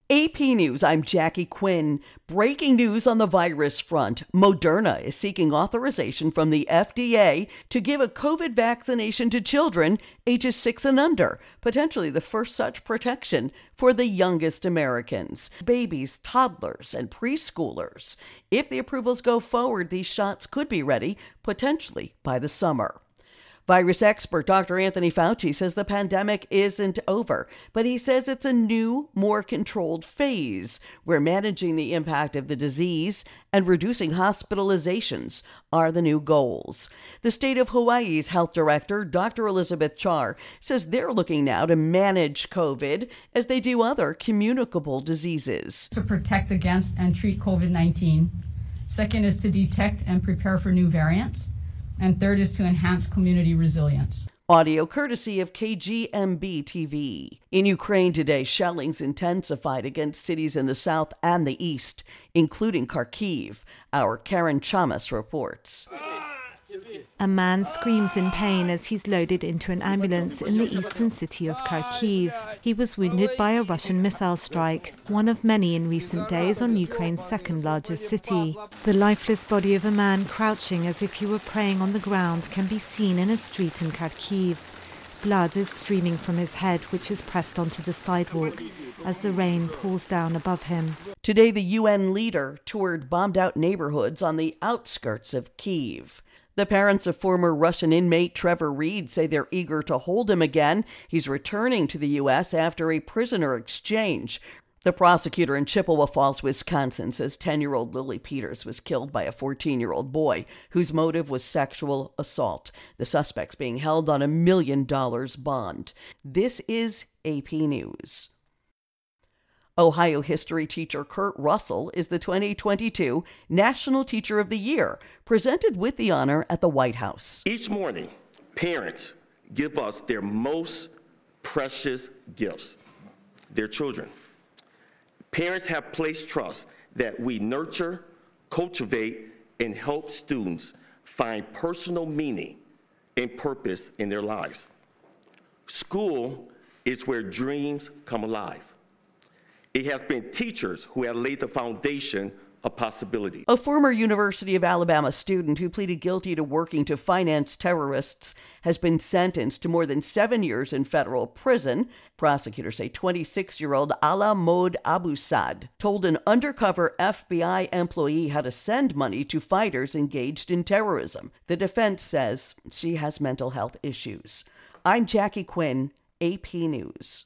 AP News, I'm Jackie Quinn. Breaking news on the virus front. Moderna is seeking authorization from the FDA to give a COVID vaccination to children ages 6 and under, potentially the first such protection for the youngest Americans, babies, toddlers, and preschoolers. If the approvals go forward, these shots could be ready, potentially by the summer. Virus expert Dr. Anthony Fauci says the pandemic isn't over, but he says it's a new, more controlled phase where managing the impact of the disease and reducing hospitalizations are the new goals. The state of Hawaii's health director, Dr. Elizabeth Char, says they're looking now to manage COVID as they do other communicable diseases. To protect against and treat COVID-19. Second is to detect and prepare for new variants. And third is to enhance community resilience. Audio courtesy of KGMB TV. In Ukraine today, shellings intensified against cities in the south and the east, including Kharkiv. Our Karen Chamas reports. A man screams in pain as he's loaded into an ambulance in the eastern city of Kharkiv. He was wounded by a Russian missile strike, one of many in recent days on Ukraine's second largest city. The lifeless body of a man crouching as if he were praying on the ground can be seen in a street in Kharkiv. Blood is streaming from his head, which is pressed onto the sidewalk as the rain pours down above him. Today, the UN leader toured bombed-out neighborhoods on the outskirts of Kyiv. The parents of former Russian inmate Trevor Reed say they're eager to hold him again. He's returning to the U.S. after a prisoner exchange. The prosecutor in Chippewa Falls, Wisconsin, says 10-year-old Lily Peters was killed by a 14-year-old boy whose motive was sexual assault. The suspect's being held on $1 million bond. This is AP News. Ohio history teacher Kurt Russell is the 2022 National Teacher of the Year, presented with the honor at the White House. Each morning, parents give us their most precious gifts, their children. Parents have placed trust that we nurture, cultivate, and help students find personal meaning and purpose in their lives. School is where dreams come alive. It has been teachers who have laid the foundation of possibility. A former University of Alabama student who pleaded guilty to working to finance terrorists has been sentenced to more than 7 years in federal prison. Prosecutors say 26-year-old Ala Mod Abu Saad told an undercover FBI employee how to send money to fighters engaged in terrorism. The defense says she has mental health issues. I'm Jackie Quinn, AP News.